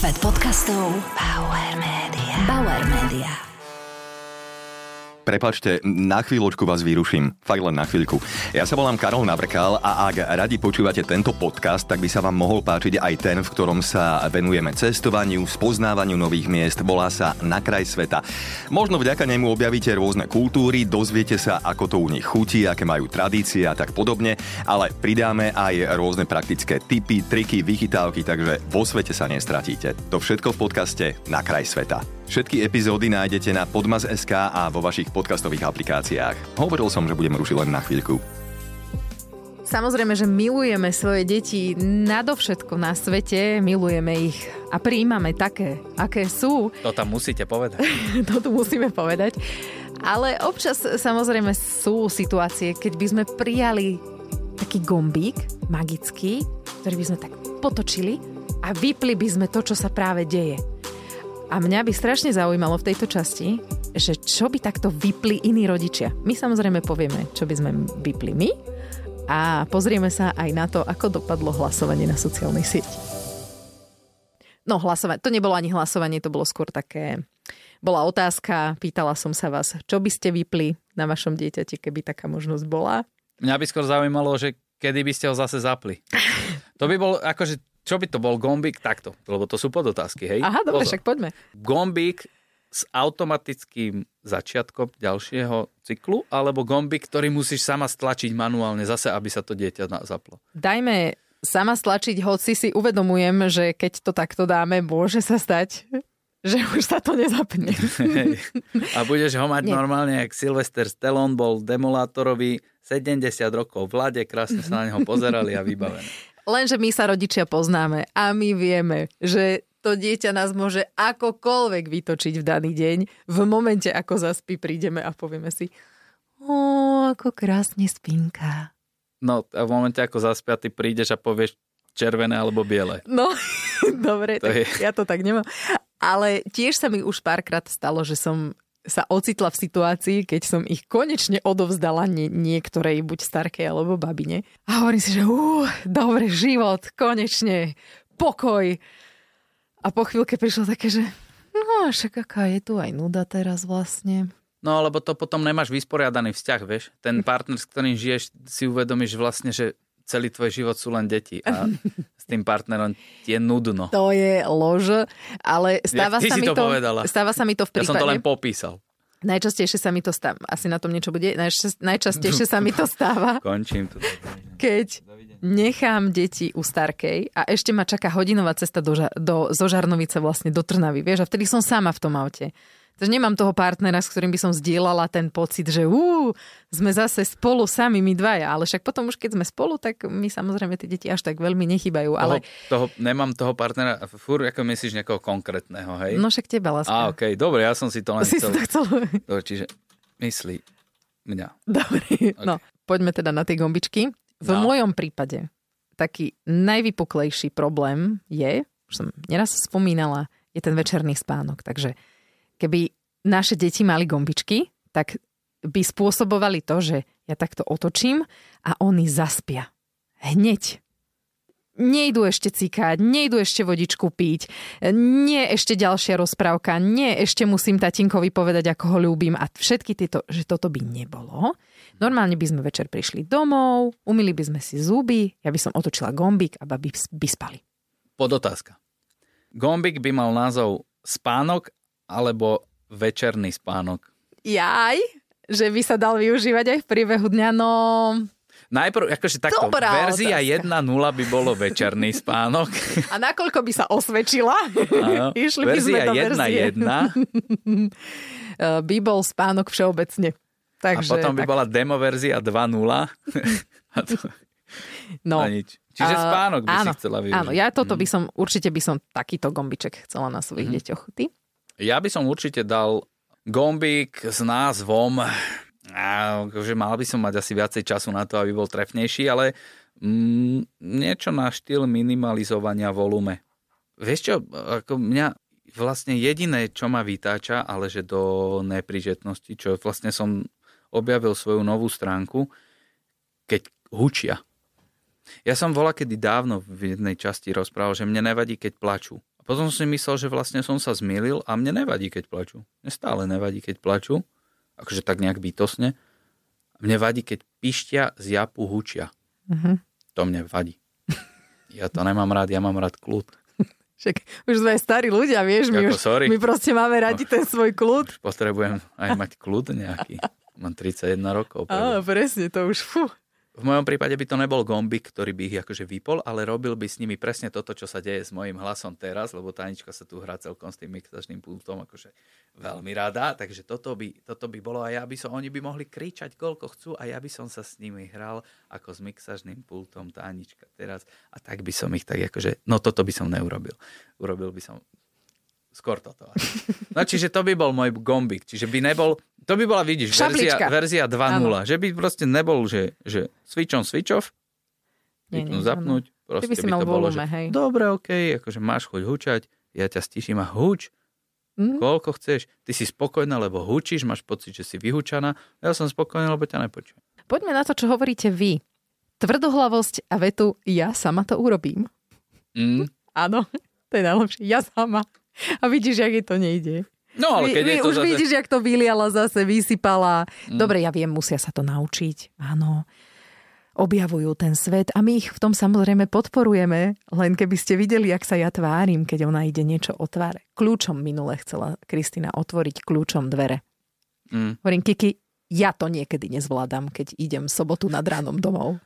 Svet podcastov Bauer Media. Bauer Media. Prepáčte, na chvíľočku vás vyruším. Fakt len na chvíľku. Ja sa volám Karol Navrkal a ak radi počúvate tento podcast, tak by sa vám mohol páčiť aj ten, v ktorom sa venujeme cestovaniu, spoznávaniu nových miest. Volá sa Na kraj sveta. Možno vďaka nemu objavíte rôzne kultúry, dozviete sa, ako to u nich chutí, aké majú tradície a tak podobne, ale pridáme aj rôzne praktické tipy, triky, vychytávky, takže vo svete sa nestratíte. To všetko v podcaste Na kraj sveta. Všetky epizódy nájdete na Podmas.sk a vo vašich podcastových aplikáciách. Hovoril som, že budem rušiť len na chvíľku. Samozrejme, že milujeme svoje deti nadovšetko na svete, milujeme ich a prijímame také, aké sú. To tam musíte povedať. To tu musíme povedať. Ale občas samozrejme sú situácie, keď by sme prijali taký gombík magický, ktorý by sme tak potočili a vypli by sme to, čo sa práve deje. A mňa by strašne zaujímalo v tejto časti, že čo by takto vypli iní rodičia. My samozrejme povieme, čo by sme vypli my a pozrieme sa aj na to, ako dopadlo hlasovanie na sociálnej sieti. No hlasovanie, to nebolo ani hlasovanie, to bolo skôr také... Bola otázka, pýtala som sa vás, čo by ste vypli na vašom dieťati, keby taká možnosť bola. Mňa by skôr zaujímalo, že kedy by ste ho zase zapli. To by bol akože... Čo by to bol gombík? Takto, lebo to sú podotázky, hej? Aha, dobre, však poďme. Gombík s automatickým začiatkom ďalšieho cyklu, alebo gombík, ktorý musíš sama stlačiť manuálne zase, aby sa to dieťa zaplo? Dajme sama stlačiť, hoci si uvedomujem, že keď to takto dáme, môže sa stať, že už sa to nezapne. Hej. A budeš ho mať normálne, jak Sylvester Stallone bol demolátorovi 70 rokov v vlade, krásne sa na neho pozerali a vybavené. Lenže my sa rodičia poznáme a my vieme, že to dieťa nás môže akokoľvek vytočiť v daný deň. V momente, ako zaspí, prídeme a povieme si ako krásne spinka. No a v momente, ako zaspia, ty prídeš a povieš červené alebo biele. No, dobre, tak ja to tak nemám. Ale tiež sa mi už párkrát stalo, že som sa ocitla v situácii, keď som ich konečne odovzdala niektorej, buď starkej alebo babine. A hovorím si, že dobre, život, konečne, pokoj. A po chvíľke prišlo také, že no však aká je tu aj nuda teraz vlastne. No, lebo to potom nemáš vysporiadaný vzťah, vieš. Ten partner, s ktorým žiješ, si uvedomíš vlastne, že celý tvoj život sú len deti a s tým partnerom ti je nudno. To je lož, ale stáva sa mi to v prípade... Ja som to len popísal. Najčastejšie sa mi to stáva, asi na tom niečo bude, najčastejšie sa mi to stáva, končím to. Keď nechám deti u starkej a ešte ma čaká hodinová cesta zo Žarnovice vlastne do Trnavy, vieš, a vtedy som sama v tom aute. Takže nemám toho partnera, s ktorým by som zdieľala ten pocit, že sme zase spolu sami my dvaja, ale však potom už keď sme spolu, tak my samozrejme tie deti až tak veľmi nechýbajú. Nemám toho partnera, furt ako myslíš niekoho konkrétneho, hej? No však teba, láska. Okej, dobre, ja som si to len chcel. Dobre, čiže myslí mňa. Dobre, okay. No, poďme teda na tie gombičky. V mojom prípade taký najvypuklejší problém je, už som neraz spomínala, je ten večerný spánok, takže keby naše deti mali gombičky, tak by spôsobovali to, že ja takto otočím a oni zaspia. Hneď. Nejdu ešte cikať, nejdu ešte vodičku piť, nie ešte ďalšia rozprávka, nie ešte musím tatínkovi povedať, ako ho ľúbim a všetky tieto, že toto by nebolo. Normálne by sme večer prišli domov, umyli by sme si zuby, ja by som otočila gombík a babi by spali. Podotázka. Gombík by mal názov spánok alebo večerný spánok? Jaj, že by sa dal využívať aj v priebehu dňa, no... Najprv, akože takto, dobrá verzia 1.0 by bolo večerný spánok. A nakoľko by sa osvedčila? Áno, Išli by sme do verzie 1.1 by bol spánok všeobecne. Takže, a potom by bola demo verzia 2.0 No. A nič. Čiže spánok by si chcela využiť. Áno, ja toto určite by som takýto gombiček chcela na svojich deťoch. Ty? Ja by som určite dal gombík s názvom, že mal by som mať asi viacej času na to, aby bol trefnejší, ale niečo na štýl minimalizovania volume. Vieš čo, ako mňa vlastne jediné, čo ma vytáča, ale že do neprížetnosti, čo vlastne som objavil svoju novú stránku, keď hučia. Ja som volakedy dávno v jednej časti rozprával, že mne nevadí, keď plačú. Potom som si myslel, že vlastne som sa zmýlil a mne nevadí, keď plačú. Mne stále nevadí, keď plačú. Akože tak nejak bytostne. Mne vadí, keď pištia, zjapu, hučia. To mne vadí. Ja to nemám rád, ja mám rád kľud. Však už sme starí ľudia, vieš, my proste máme radi ten svoj kľud. Už potrebujem aj mať kľud nejaký. Mám 31 rokov. Áno, presne, to už fú. V mojom prípade by to nebol gombík, ktorý by ich akože vypol, ale robil by s nimi presne toto, čo sa deje s mojím hlasom teraz, lebo Tanička sa tu hrá celkom s tým mixačným pultom akože veľmi rada, takže toto by bolo a oni by mohli kričať, koľko chcú a ja by som sa s nimi hral ako s mixačným pultom Tanička teraz a tak by som ich tak akože, no toto by som neurobil. Urobil by som skôr toto. No čiže to by bol môj gombík, čiže by nebol, to by bola, vidíš, verzia 2.0, že by proste nebol, že switch on, switch off, zapnúť, proste by to bolo, že dobre, okej, akože máš chuť hučať, ja ťa stiším a huč, koľko chceš, ty si spokojná, lebo hučíš, máš pocit, že si vyhučaná, ja som spokojná, lebo ťa nepočujem. Poďme na to, čo hovoríte vy. Tvrdohlavosť a vetu, ja sama to urobím. Áno, to je najlepšie, ja sama. A vidíš, jak jej to nejde. No, ale keď je to už zase... vidíš, jak to vyliala zase, vysypala. Dobre, ja viem, musia sa to naučiť. Áno, objavujú ten svet a my ich v tom samozrejme podporujeme. Len keby ste videli, jak sa ja tvárim, keď ona ide niečo otváre. Kľúčom minule chcela Kristina otvoriť kľúčom dvere. Hovorím, Kiki, ja to niekedy nezvládam, keď idem sobotu nad ránom domov.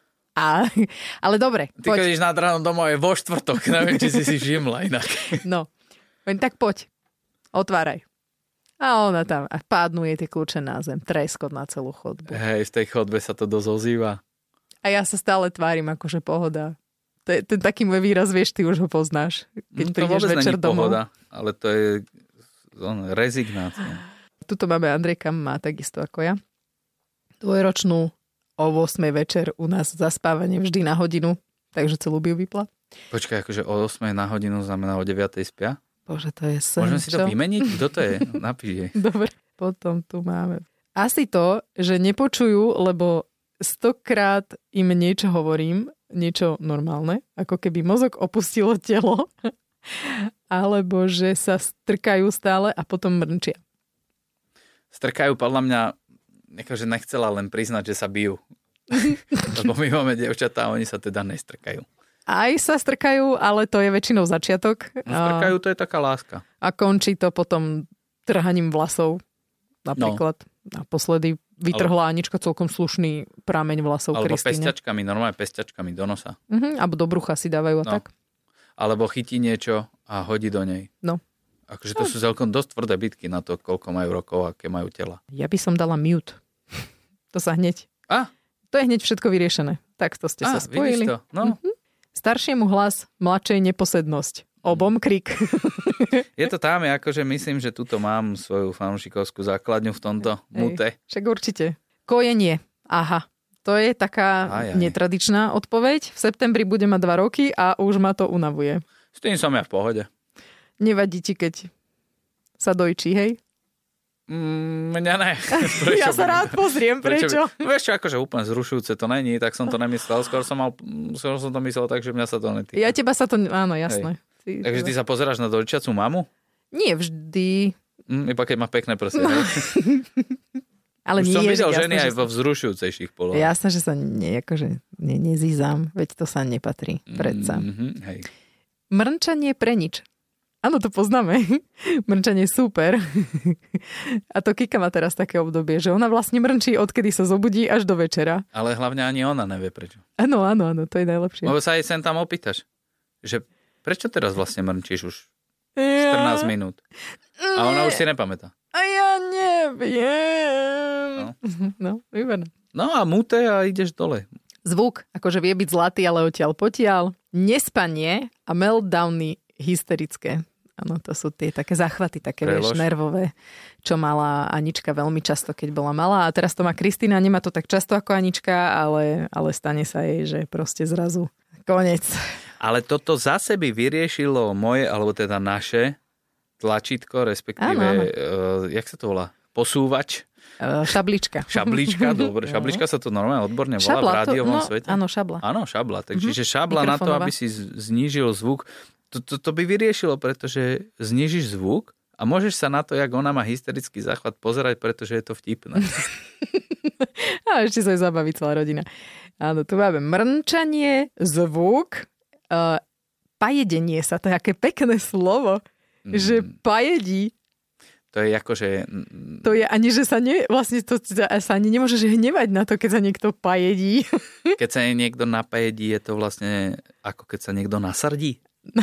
Ale dobre. Ty keď ideš nad ránom domov je vo štvrtok, neviem, či si všimla inak. No. Tak poď, otváraj. A ona tam, a pádnu jej tie kľúče na zem, treskot na celú chodbu. Hej, v tej chodbe sa to dosť ozýva. A ja sa stále tvárim, akože pohoda. Ten taký môj výraz, vieš, ty už ho poznáš, keď prídeš večer domov. Pohoda, ale to je rezignácia. Tuto máme Andrejka, má takisto ako ja. Dvojročnú o 8 večer u nás zaspávanie vždy na hodinu, takže celú by ju vypla. Počkaj, akože o 8 na hodinu znamená o 9 spia? Bože, to je sen. Môžeme si to vymeniť? Kto to je? Napíš jej. Dobre, potom tu máme. Asi to, že nepočujú, lebo 100-krát im niečo hovorím, niečo normálne, ako keby mozog opustilo telo, alebo že sa strkajú stále a potom mrnčia. Strkajú, podľa mňa, akože nechcela len priznať, že sa bijú. Lebo my máme dievčatá a oni sa teda nestrkajú. Aj sa strkajú, ale to je väčšinou začiatok. Strkajú, to je taká láska. A končí to potom trhaním vlasov. Napríklad naposledy vytrhla Anička celkom slušný prameň vlasov Kristine. Alebo normálne pestiačkami do nosa. Alebo do brucha si dávajú a tak. Alebo chytí niečo a hodí do nej. No. Akože to sú celkom dosť tvrdé bitky na to, koľko majú rokov a aké majú tela. Ja by som dala mute. To sa hneď. To je hneď všetko vyriešené. Tak to ste sa spojili. To? No. Staršiemu hlas, mladšej neposednosť. Obom krik. Je to tam, akože myslím, že tuto mám svoju fanúšikovskú základňu v tomto mute. Však určite. Kojenie. Aha. To je taká netradičná odpoveď. V septembri bude mať 2 roky a už ma to unavuje. S tým som ja v pohode. Nevadí ti, keď sa dojčí, hej? Mňa ne. Ja sa rád pozriem, prečo? Vieš čo, akože úplne zrušujúce to není, tak som to nemyslel. Skôr som to myslel tak, že mňa sa to netýka. Ja teba sa to... Áno, jasné. Takže ty sa pozeráš na dojčiacu mamu? Nie vždy. Iba keď má pekné prsia. Ale už nie, som videl jasné, ženy aj vo vzrušujúcejších polohách. Jasné, že sa nezízam, veď to sa nepatrí. Predsa. Hej. Mrnčanie pre nič. Áno, to poznáme. Mrnčanie je super. A to Kika má teraz také obdobie, že ona vlastne mrnčí, odkedy sa zobudí až do večera. Ale hlavne ani ona nevie prečo. Áno, to je najlepšie. Lebo sa aj sem tam opýtaš, že prečo teraz vlastne mrnčíš už 14 minút? A ona už si nepamätá. A ja neviem. No, výborné. No a mute a ideš dole. Zvuk, akože vie byť zlatý, ale odtiaľ potiaľ. Nespanie a meltdowny hysterické. Áno, to sú tie také záchvaty, také vieš, nervové, čo mala Anička veľmi často, keď bola malá. A teraz to má Kristina, nemá to tak často ako Anička, ale stane sa jej, že proste zrazu konec. Ale toto zase by vyriešilo moje, alebo teda naše tlačítko, respektíve, jak sa to volá? Posúvač? Šablička. Šablička, dobre. Šablička sa to normálne odborne volá v rádiovom svete. Áno, šabla. Áno, šabla. Takže šabla na to, aby si znížil zvuk. To by vyriešilo, pretože znižíš zvuk a môžeš sa na to, jak ona má hysterický záchvat, pozerať, pretože je to vtipné. A ešte sa aj zabaví celá rodina. Áno, tu máme mrnčanie, zvuk, pajedenie sa, to je aké pekné slovo, že pajedí. To je akože... To je ani, že sa vlastne to sa ani nemôžeš hnevať na to, keď sa niekto pajedí. Keď sa niekto napajedí, je to vlastne ako keď sa niekto nasardí?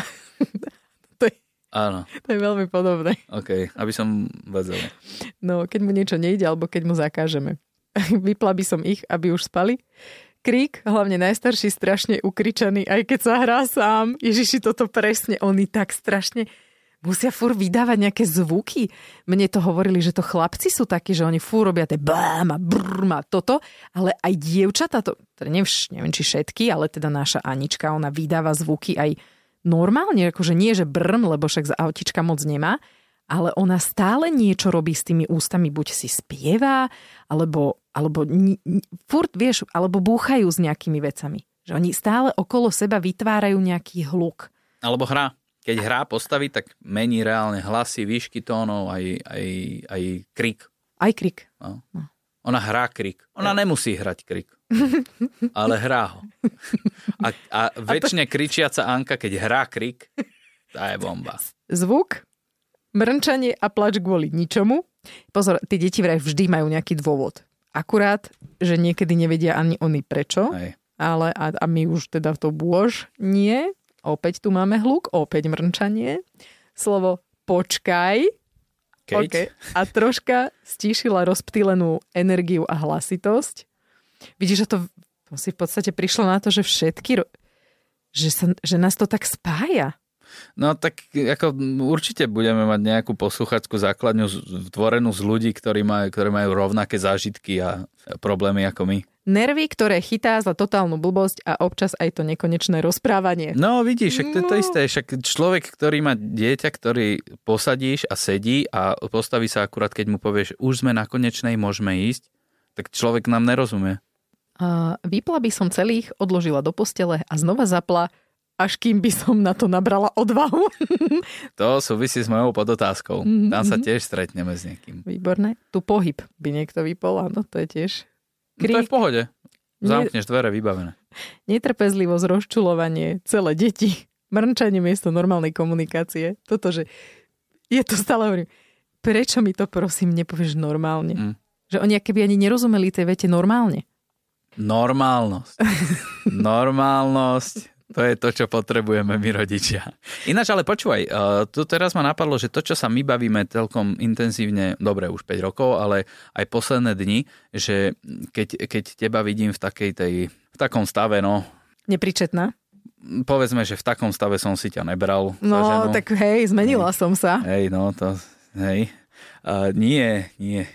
Áno. To je veľmi podobné. OK, aby som vedel. No, keď mu niečo nejde, alebo keď mu zakážeme. Vypla by som ich, aby už spali. Krík, hlavne najstarší, strašne ukričaný, aj keď sa hrá sám. Ježiši, toto presne, oni tak strašne musia furt vydávať nejaké zvuky. Mne to hovorili, že to chlapci sú takí, že oni furt robia tie bám a brm a toto, ale aj dievčatá, neviem, či všetky, ale teda naša Anička, ona vydáva zvuky aj normálne, akože nie, že brm, lebo však z autička moc nemá, ale ona stále niečo robí s tými ústami, buď si spieva, alebo furt, vieš, alebo búchajú s nejakými vecami. Že oni stále okolo seba vytvárajú nejaký hluk. Alebo hrá. Keď hrá postaví, tak mení reálne hlasy, výšky tónov, aj krik. Aj krik. No. Ona hrá krik. Ona nemusí hrať krik. Ale hrá ho. A väčšine kričiaca Anka, keď hrá krik, tá je bomba. Zvuk, mrnčanie a plač kvôli ničomu. Pozor, tí deti vraj vždy majú nejaký dôvod. Akurát, že niekedy nevedia ani oni prečo. Hej. Ale a my už teda to bôž nie. Opäť tu máme hluk, opäť mrnčanie. Slovo počkaj. Okay. A troška stíšila rozptýlenú energiu a hlasitosť. Vidíš, že to si v podstate prišlo na to, že všetky, že nás to tak spája. No tak ako určite budeme mať nejakú posluchačskú základňu tvorenú z ľudí, ktorí majú rovnaké zážitky a problémy ako my. Nervy, ktoré chytá za totálnu blbosť a občas aj to nekonečné rozprávanie. No vidíš, však to je to isté. Však človek, ktorý má dieťa, ktorý posadíš a sedí a postaví sa akurát, keď mu povieš, už sme na konečnej, môžeme ísť, tak človek nám nerozumie. Vypla by som celých, odložila do postele a znova zapla, až kým by som na to nabrala odvahu. To súvisí s mojou podotázkou. Tam sa tiež stretneme s niekým. Výborné. Tu pohyb by niekto vypol, áno, to je tiež... No to je v pohode. Zamkneš dvere, vybavené. Netrpezlivosť, rozčulovanie, celé deti, mrnčanie miesto normálnej komunikácie. Toto, že je to stále hovorím, prečo mi to prosím nepovieš normálne? Že oni keby ani nerozumeli tej vete normálne. Normálnosť. Normálnosť. To je to, čo potrebujeme my rodičia. Ináč, ale počúvaj, tu teraz ma napadlo, že to, čo sa my bavíme celkom intenzívne, dobre, už 5 rokov, ale aj posledné dni, že keď teba vidím v takom stave, no... Nepríčetná? Povedzme, že v takom stave som si ťa nebral. No, tak hej, zmenila som sa. Hej, no, to... Hej. Nie.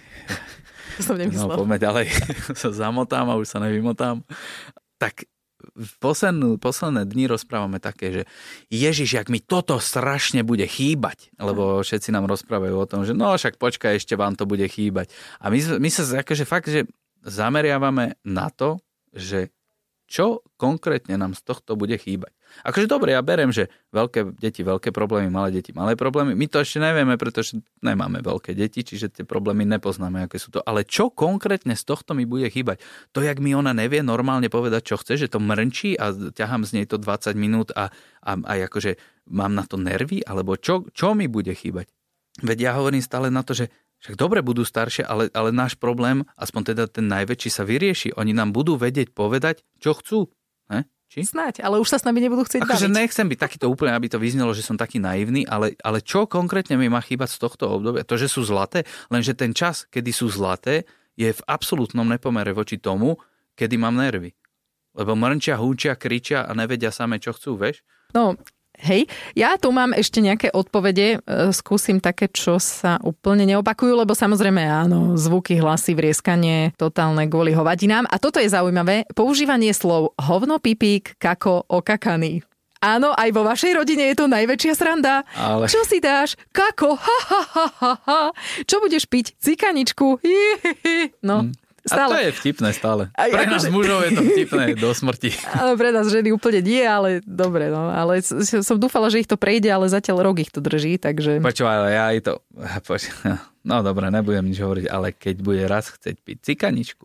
To som nemyslel. No, poďme ďalej. Sa zamotám a už sa nevymotám. Tak... Posledné dni rozprávame také, že Ježiš, jak mi toto strašne bude chýbať, lebo všetci nám rozprávajú o tom, že no však počkaj, ešte vám to bude chýbať. A my sa akože fakt, že zameriavame na to, že čo konkrétne nám z tohto bude chýbať. Akože dobre, ja beriem, že veľké deti, veľké problémy, malé deti, malé problémy. My to ešte nevieme, pretože nemáme veľké deti, čiže tie problémy nepoznáme, aké sú to. Ale čo konkrétne z tohto mi bude chýbať? To, jak mi ona nevie normálne povedať, čo chce, že to mrnčí a ťahám z nej to 20 minút a akože mám na to nervy? Alebo čo mi bude chýbať? Veď ja hovorím stále na to, že však dobre budú staršie, ale náš problém, aspoň teda ten najväčší, sa vyrieši. Oni nám budú vedieť povedať, čo chcú. Či? Snáď, ale už sa s nami nebudú chcieť baviť. Akože nechcem byť takýto úplne, aby to vyznelo, že som taký naivný, ale čo konkrétne mi má chýbať z tohto obdobia? To, že sú zlaté, lenže ten čas, kedy sú zlaté, je v absolútnom nepomere voči tomu, kedy mám nervy. Lebo mrnčia, húčia, kričia a nevedia same, čo chcú, vieš? No, hej, ja tu mám ešte nejaké odpovede, skúsim také, čo sa úplne neopakujú, lebo samozrejme áno, zvuky, hlasy, vrieskanie, totálne kvôli hovadinám. A toto je zaujímavé, používanie slov hovno, pipík, kako, okakaný. Áno, aj vo vašej rodine je to najväčšia sranda. Ale... Čo si dáš? Kako? Ha. Čo budeš piť? Cikaničku? No, Stále. A to je vtipné stále. Pre nás akože... mužov je to vtipné do smrti. Ale pre nás ženy úplne nie, ale dobre, no. Ale som dúfala, že ich to prejde, ale zatiaľ rok ich to drží, takže... Počúvaj, ale ja aj to... No dobre, nebudem nič hovoriť, ale keď bude raz chcieť piť cikaničku.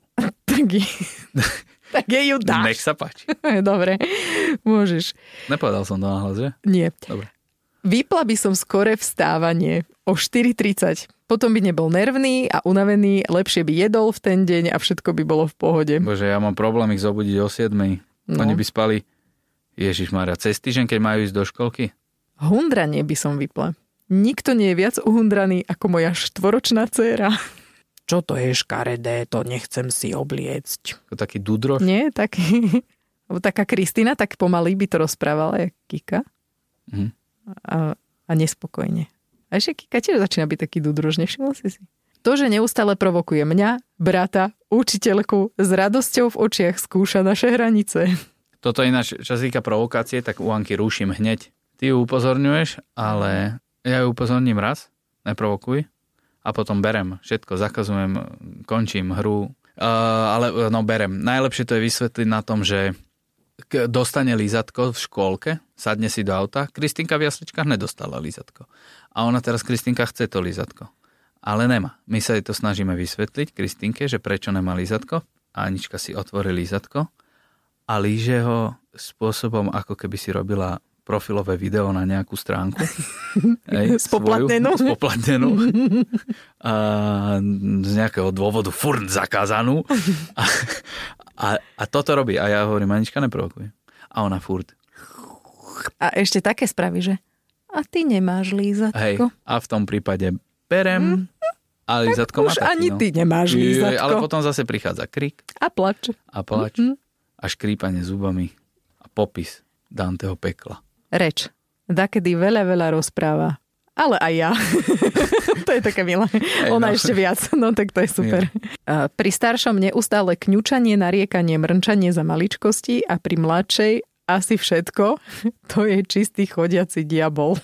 Tak jej ju dáš. Nech sa páči. Dobre, môžeš. Nepovedal som to nahlas, že? Nie. Dobre. Vypla by som skore vstávanie o 4:30. Potom by nebol nervný a unavený, lepšie by jedol v ten deň a všetko by bolo v pohode. Bože, ja mám problém ich zobudiť o 7. No. Oni by spali, Ježišmária, cez týždeň, keď majú ísť do školky? Hundranie by som vypla. Nikto nie je viac uhundraný ako moja 4-ročná dcéra. Čo to je škaredé, to nechcem si obliecť. To taký dudroš? Nie, taký... Taká Kristina tak pomaly by to rozprávala, jak Kika. Mhm. A nespokojne. A ešte Kika tiež začína byť taký dudrož, nevšimol si? To, že neustále provokuje mňa, brata, učiteľku, s radosťou v očiach skúša naše hranice. Toto ináč, čo sa týka provokácie, tak u Anky ruším hneď. Ty ju upozorňuješ, ale ja ju upozorním raz, neprovokuj, a potom berem všetko, zakazujem, končím hru, ale berem. Najlepšie to je vysvetliť na tom, že dostane lízatko v škôlke, sadne si do auta. Kristinka v jasličkách nedostala lízatko. A ona teraz, Kristinka, chce to lízatko. Ale nemá. My sa jej to snažíme vysvetliť, Kristinke, že prečo nemá lízatko. A Anička si otvorí lízatko a líže ho spôsobom, ako keby si robila profilové video na nejakú stránku. Spoplatnenú. A z nejakého dôvodu furt zakázanú. A toto robí. A ja hovorím, Anička, neprovokuje. A ona furt. A ešte také spraví, že a ty nemáš lízatko. Hej, a v tom prípade berem a lízatko má taký, ani ty nemáš lízatko. Ale potom zase prichádza krik. A plač. A škrípanie zubami. A popis Danteho pekla. Reč. Dakedy veľa rozpráva. Ale aj ja. To je také milé. Ona ešte viac. No tak to je super. Pri staršom neustále kňučanie, nariekanie, mrnčanie za maličkosti a pri mladšej asi všetko. To je čistý chodiaci diabol.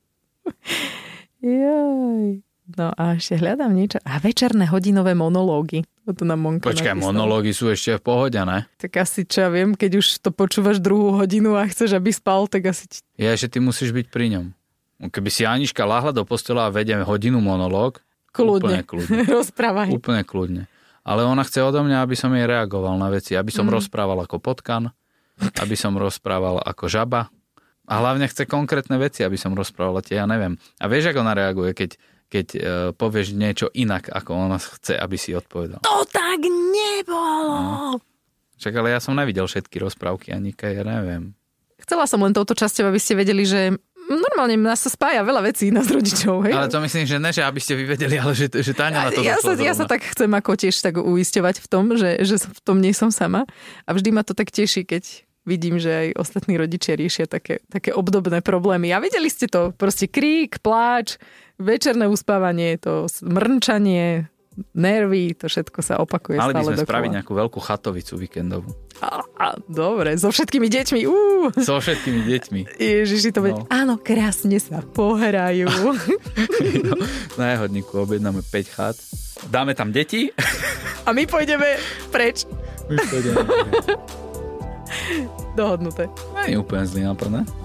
Jaj. No a ešte hľadám niečo. A večerné hodinové monológy. To nám Monka Počkaj, napísala. monológy sú ešte v pohode, ne? Tak asi čo ja viem, keď už to počúvaš 2. hodinu a chceš, aby spal, tak asi... Je, že ty musíš byť pri ňom. Keby si Anička lahla do postela a vedie hodinu monológ, Kľudne. Rozprávaj. Úplne kľudne. Ale ona chce odo mňa, aby som jej reagoval na veci. Aby som rozprával ako potkan, aby som rozprával ako žaba. A hlavne chce konkrétne veci, aby som rozprával tie, ja neviem. A vieš, ako ona reaguje, keď povieš niečo inak, ako ona chce, aby si odpovedal. To tak nebolo. No. Však ale ja som nevidel všetky rozprávky, Anika, ja neviem. Chcela som len touto časťou, aby ste vedeli, že normálne nás sa spája veľa vecí nás rodičov. Hej? Ale to myslím, že ne, že aby ste vy vedeli, ale že Táňa na to došla. Ja sa tak chcem ako tiež tak uisťovať v tom, že v tom nie som sama. A vždy ma to tak teší, keď vidím, že aj ostatní rodičia riešia také obdobné problémy. A videli ste to, proste krík, pláč, večerné uspávanie, to mrnčanie, nervy, to všetko sa opakuje stále dokola. Mali by sme spraviť nejakú veľkú chatovicu víkendovú. Dobre, so všetkými deťmi. So všetkými deťmi. Ježiši, to bude... No. Áno, krásne sa pohrajú. No, na Jahodníku objednáme 5 chát. Dáme tam deti. A my pôjdeme preč. My pôjdeme. Dohodnuté. Nie je úplne zlý nápad, ne?